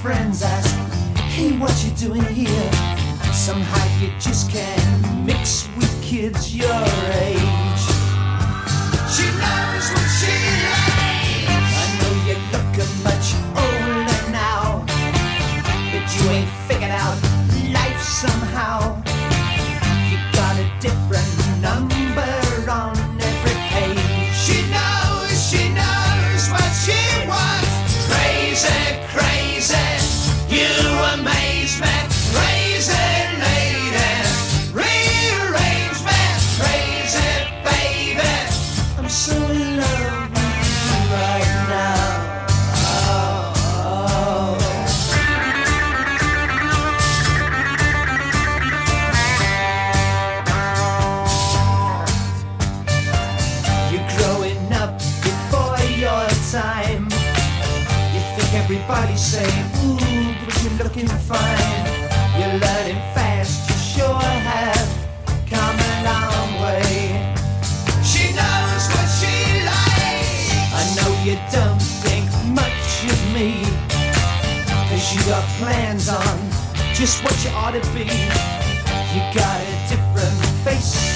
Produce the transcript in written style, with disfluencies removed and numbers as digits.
friends ask, hey, what you doing here? Somehow you just can't mix with kids your age. She knows what she likes. I know you're looking much older now, but you ain't figured out life somehow. You got a different number on every page. She knows what she wants. Crazy, crazy, you amaze me. Crazy lady, rearrange me. Crazy baby, I'm so in love with you right now. You're growing up before your time. You think everybody's saying, ooh, but you're looking fine. You're learning fast, you sure have come a long way. She knows what she likes. I know you don't think much of me, 'cause you got plans on just what you ought to be. You got a different face